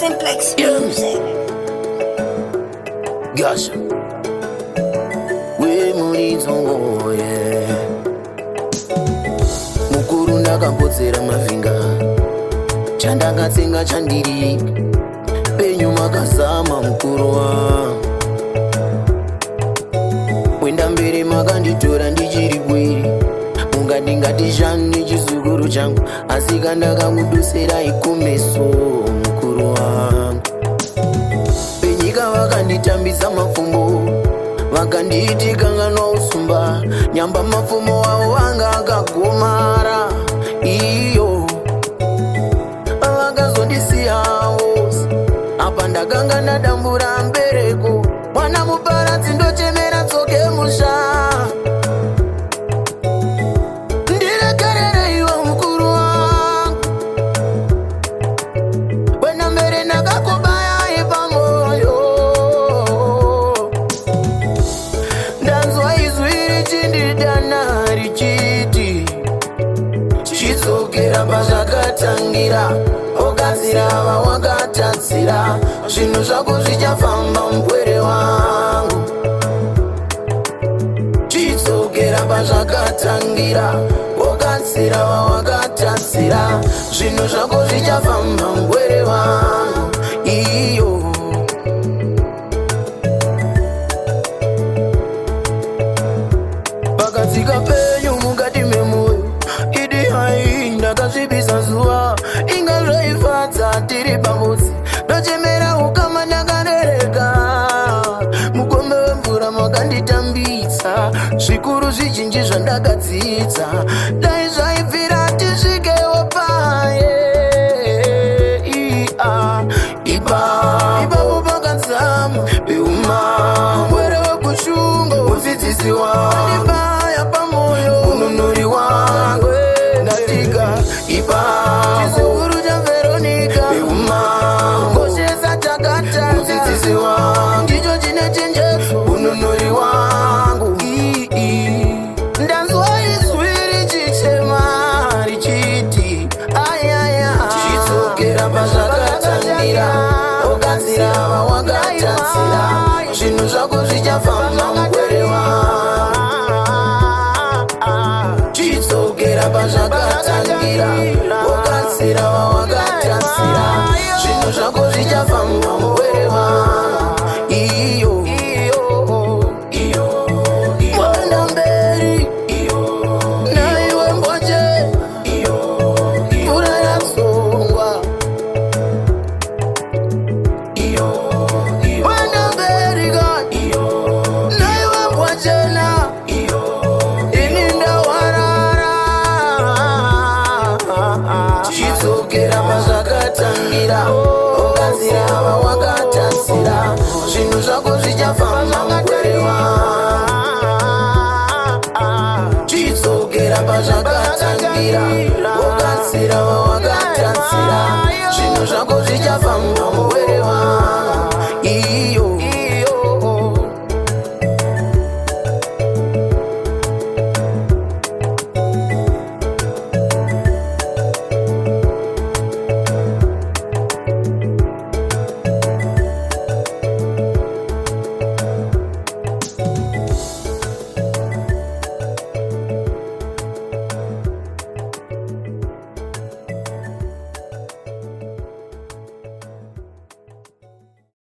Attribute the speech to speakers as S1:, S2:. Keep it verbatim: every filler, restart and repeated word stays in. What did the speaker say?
S1: Simplex Music.
S2: Gosh, we muri zongo ye. Mukuru ndakambotsera mavinga, chandakatsenga chandiri. Penyu makazama mukuru wangu. Wenda mbere makanditora ndichiri bwiri. Mungati ngati zvani chizukuru changu, asi kandakangudusera ikumeso mukuru wangu. Penyika vakanditambisa mafumbo, vakanditi kanganwa usumba. Nyamba mafumo wavo vanga akagomara. Iyo vakazondisiyawo, apa ndakanga ndadambura mbereko. Mwana muparadzi ndochemera tsoke musha. Ndirekerere iwe mukuru wangu, wena mbere ndakakubaya ipamoyo. Ndanzwa izwi richindidana richiti, chidzokera pazvakatangira, ogadzira vawakatatsira. Zvinhu zvako zvichafamba mugwere wangu. Chidzokera pazvakatangira, ogadzira vawakatatsira. Zvinhu zvako zvichafamba mugwere wangu. Iyo pakatsika penyu mukati memoyo, idi hai ndakazvibisa zuva. Inga zvaifadza tiri pamodzi, ndochemera ukama ndakandereka. Mukombe wemvura makanditambisa, zvikuru zvizhinji zvandakadzidza. Dai zvaibvira tisvikewo paye. Ia ipa ipapo pakadzama beuma, mwere wekushunga mudzidzisi wangu. Andibaya pamoyo ununuri wangu, ndatika ipa chizukuru cha Veronica beuma, ngoshesa takata mudzidzisi wangu. Ndicho chine chenjeso ununuri wangu. Ii ndanzwa izwi richichema richiti ayaya, chidzokera pazvakatangira, ogadzira vawakatatsira. Zvinhu zvako zvichafamba mugwere wangu. Chidzokera pazvakatangira, ogadzira vawakatatsira. Zvinhu zvako zvichafamba mugwere wangu. Iyo iyo mwanda mberi, naiwe mbonje, mvura yatsongwa. Mwanda mberi God, naiwe mbonjena, ini ndawarara. Chidzokera pazvakatangira, ogadzira vawakatatsira. Zvinhu zvako zvichafamba mugwere wangu. Chidzokera pazvakatangira, ogadzira vawakatatsira. Zvinhu zvako zvichafamba